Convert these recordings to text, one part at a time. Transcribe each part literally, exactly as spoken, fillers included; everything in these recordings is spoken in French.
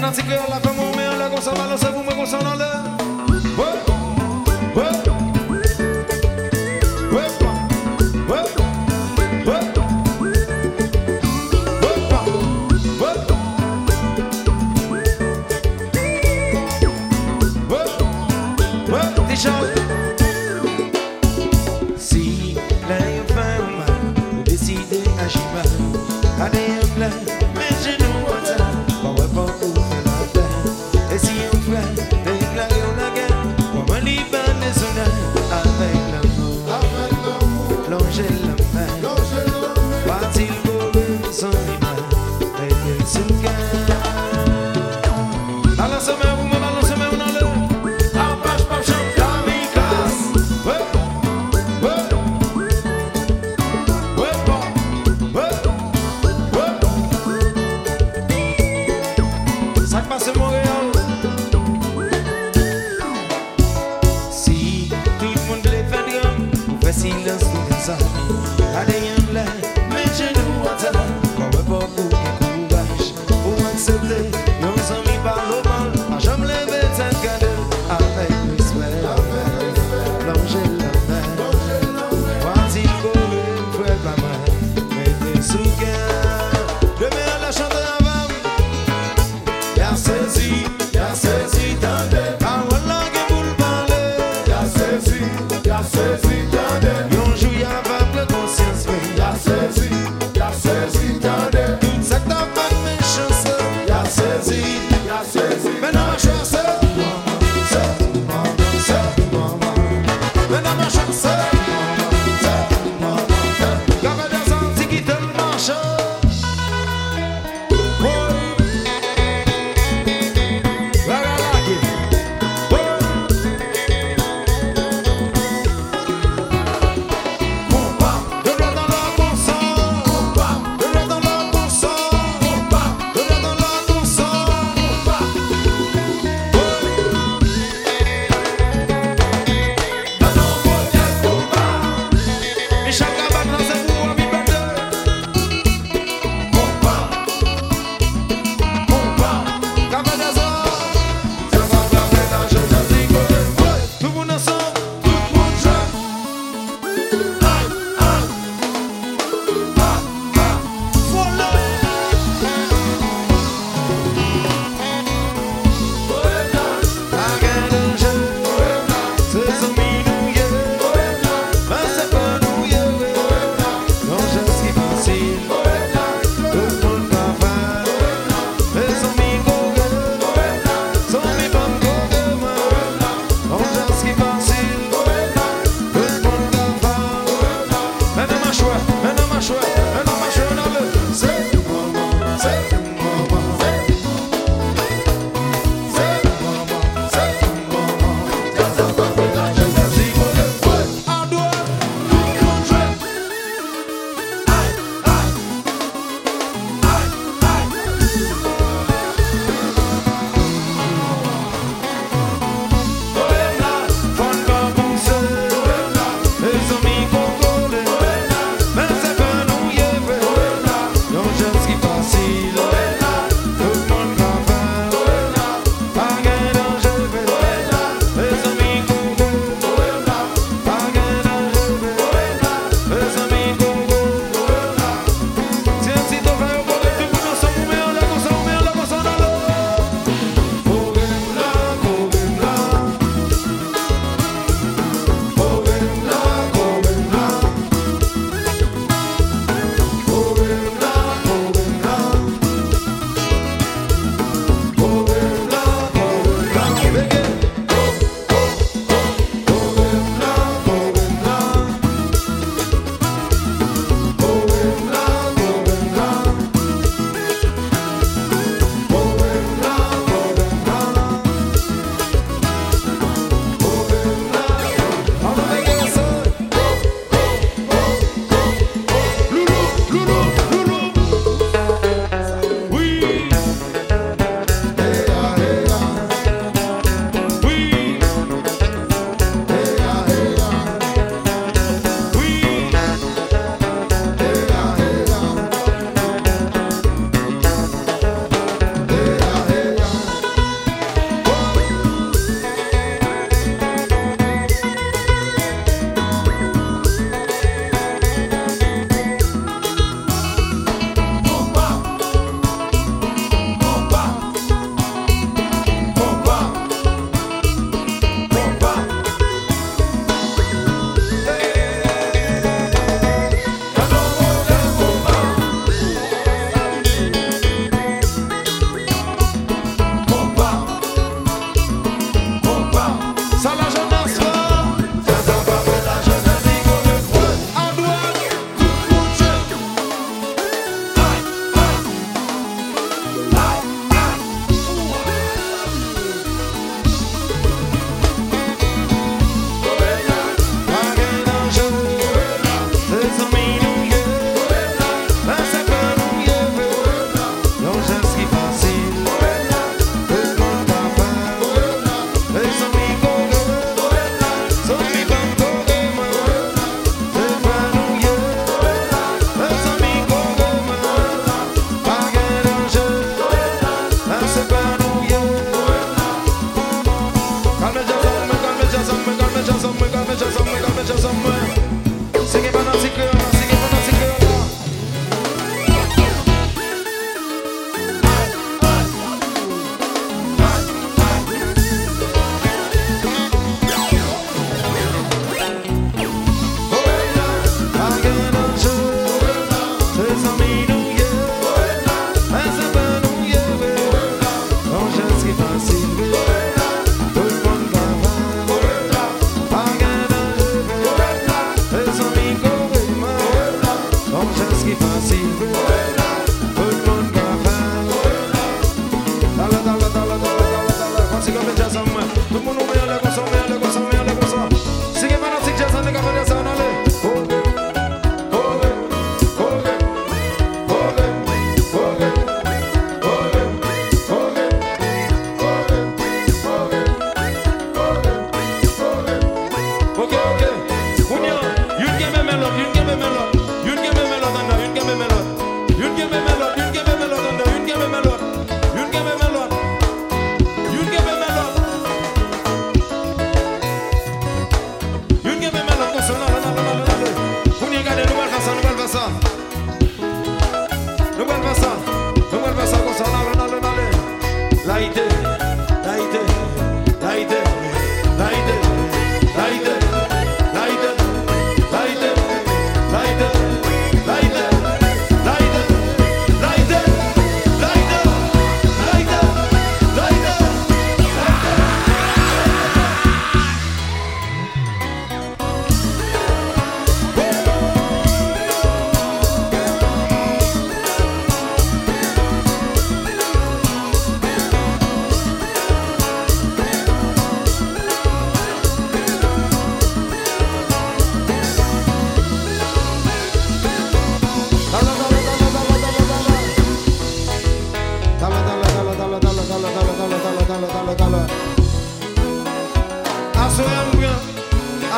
parti que la femme au meilleur, la consomme, alors ça vous me consomme dans l'air. Ouais, ouais, ouais, ouais, ouais, ouais, ouais, ouais, déjà. Si là il fait mal, vous décidez d'agir mal, allez un plan, mais je ne vois pas, on va pas vous faire la peine. Et si on fait déclarer la guerre, on va libérer les honneurs avec l'amour, longer la main, partir pour son image, et sous le cœur. Alors, ça me vous me balancez même dans le. Ah, pas, pas, pas, kamikaze. Ouais, ouais, ouais, ouais, ouais. Ça passe Montréal. Si tout le monde les fait drum, vous faites silence tout ça. Allez, y'en là, mais je ne vois pas. On va pas pour le courage, pour accepter. Nos amis parlent au mal, j'aime les bêtes à cadeau. Avec respect, plonger la main. Parti courir, frère pas mal, mettez sous cœur. Demain à la chanter avant. Y'a saisi, y'a saisi, tendez. Ah, voilà que vous le parlez. Y'a saisi, y'a saisi, tendez. Yon joue, y'a pas de conscience, mais y'a saisi, y'a saisi, tendez. Tout ça t'a pas de méchance. Y'a saisi, y'a saisi. Maintenant ma chance, maintenant ma chance. Quand des anti qui te marchent.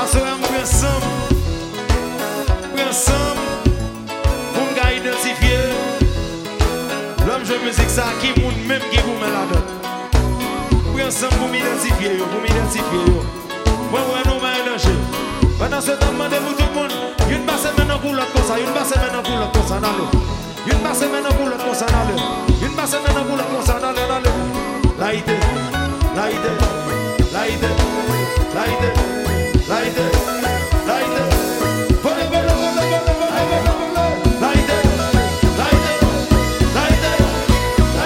Assoyons ensemble, ensemble, pour nous identifier. L'homme de musique, ça qui est même qui vous met là-dedans. Pour ensemble, pour m'identifier, pour m'identifier. Moi, ouais, nous mélanger. Pendant ce temps, demandez-vous tout le monde. Une passe maintenant pour l'autre comme ça, une passe maintenant pour l'autre comme ça, dans l'eau. Une passe maintenant pour l'autre comme ça, dans l'eau. Une passe maintenant pour l'autre comme ça, dans l'eau. La idée, la idée, la idée, la idée, la idée, la idée. Volez, volez, volez, volez, volez, volez. La idée, la idée, la idée, la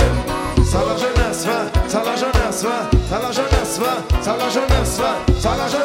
Ça la jeunesse va, ça la jeunesse va, ça la jeunesse va, ça la jeunesse